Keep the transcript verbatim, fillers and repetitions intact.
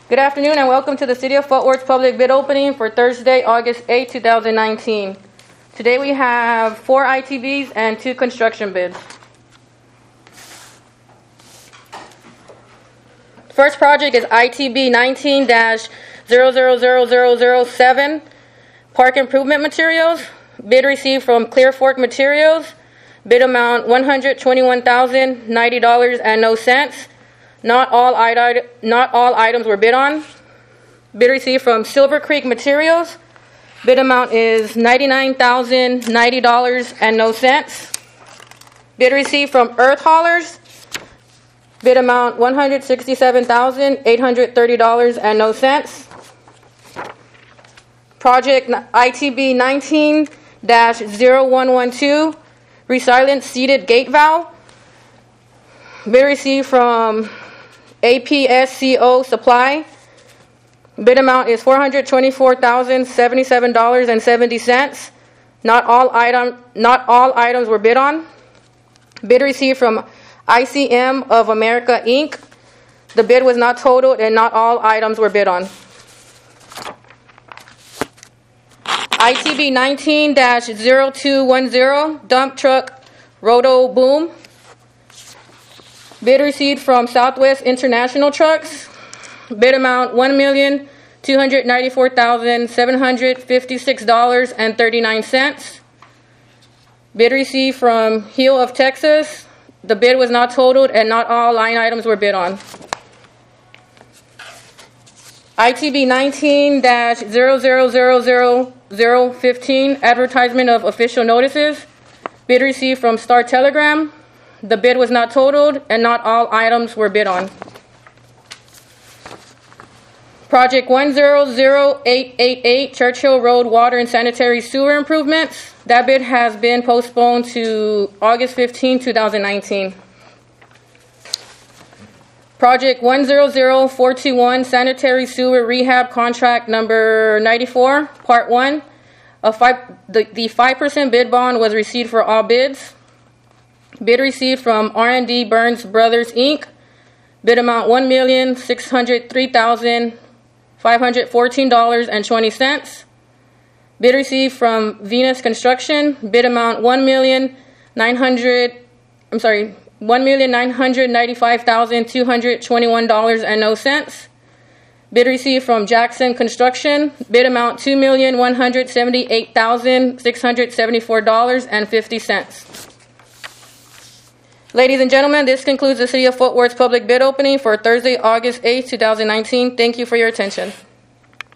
Good afternoon and welcome to the City of Fort Worth public bid opening for Thursday, August eighth, two thousand nineteen. Today we have four I T Bs and two construction bids. First project is I T B nineteen dash zero zero zero zero zero seven, Park Improvement Materials. Bid received from Clear Fork Materials. Bid amount one hundred twenty-one thousand ninety dollars and no cents. Not all, iti- not all items were bid on. Bid received from Silver Creek Materials. Bid amount is ninety-nine thousand ninety dollars and no cents. Bid received from Earth Haulers. Bid amount one hundred sixty-seven thousand eight hundred thirty dollars and no cents. Project I T B nineteen dash zero one one two, Resilient Seated Gate Valve. Bid received from A P S C O Supply. Bid amount is four hundred twenty-four thousand seventy-seven dollars and seventy cents. Not all item, not all items were bid on. Bid received from I C M of America Incorporated. The bid was not totaled and not all items were bid on. I T B nineteen dash zero two one zero, Dump Truck Roto Boom. Bid received from Southwest International Trucks. Bid amount one million two hundred ninety-four thousand seven hundred fifty-six dollars and thirty-nine cents. Bid received from Hill of Texas. The bid was not totaled and not all line items were bid on. I T B nineteen dash zero zero zero zero zero fifteen, Advertisement of Official Notices. Bid received from Star Telegram. The bid was not totaled and not all items were bid on. Project one zero zero eight eight eight, Churchill Road Water and Sanitary Sewer Improvements. That bid has been postponed to August fifteenth, two thousand nineteen. Project one zero zero four two one, Sanitary Sewer Rehab Contract number ninety-four, Part one. A five, the, the five percent bid bond was received for all bids. Bid received from R and D Burns Brothers, Incorporated. Bid amount one million six hundred three thousand five hundred fourteen dollars and twenty cents. Bid received from Venus Construction. Bid amount one million nine hundred. I'm sorry, one million nine hundred ninety-five thousand two hundred twenty-one dollars and no cents. Bid received from Jackson Construction. Bid amount two million one hundred seventy-eight thousand six hundred seventy-four dollars and fifty cents. Ladies and gentlemen, this concludes the City of Fort Worth's public bid opening for Thursday, August eighth, two thousand nineteen. Thank you for your attention.